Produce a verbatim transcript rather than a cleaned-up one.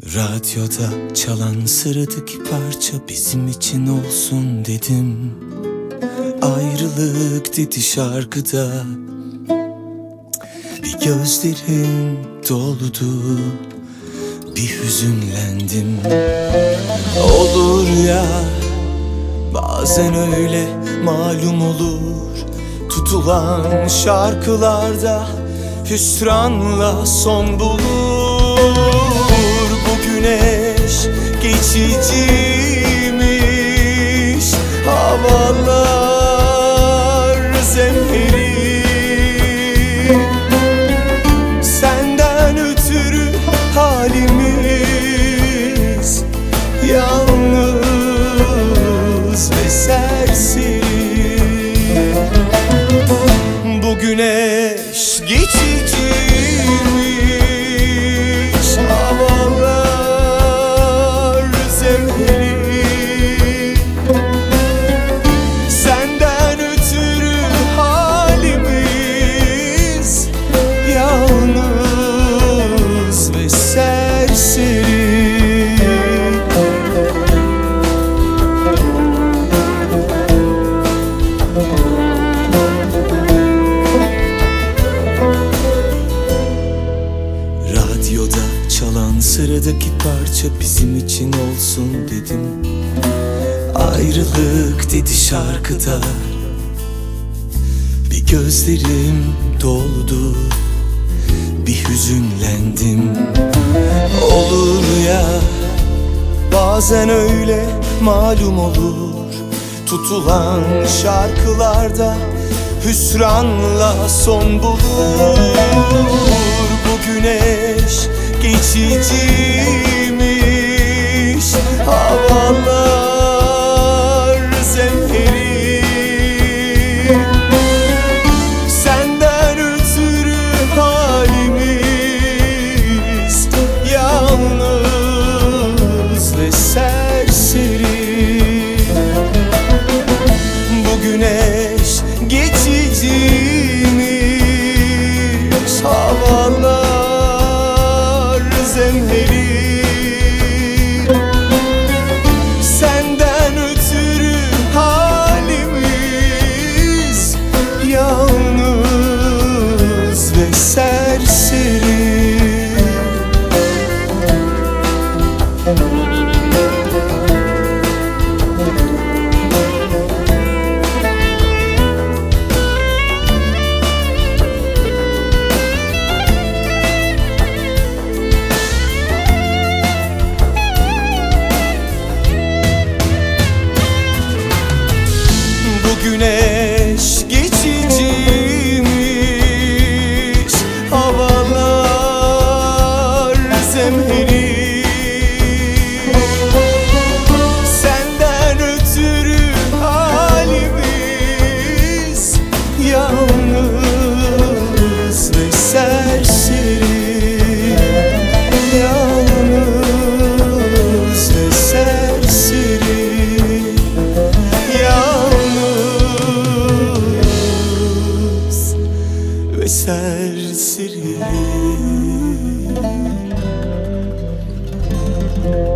Radyoda çalan sıradaki parça bizim için olsun dedim. Ayrılık dedi şarkıda. Bir gözlerim doldu, bir hüzünlendim. Olur ya, bazen öyle malum olur. Tutulan şarkılarda hüsranla son bulur. Bu güneş geçiciymiş, havalar zemheri. Senden ötürü halimiz yalnız ve serseri. Bu güneş geçiciymiş, havalar zemheri. Senden ötürü halimiz yalnız ve serseri. Radyoda çalan sıradaki parça bizim için olsun dedim. Ayrılık dedi şarkıda. Bir gözlerim doldu, bir hüzünlendim. Olur ya, bazen öyle malum olur. Tutulan şarkılarda hüsranla son bulur. Bu güneş geçiciymiş, havalar zemheri. Senden ötürü halimiz yalnız ve serseri. Bu güneş geçiciymiş, havalar zemheri. Senden ötürü halimiz yalnız ve serseri. Güneş geçiciymiş, havalar zemheri. Senden ötürü halimiz yalnız ve serseri. Yalnız ve serseri. Ve serseri.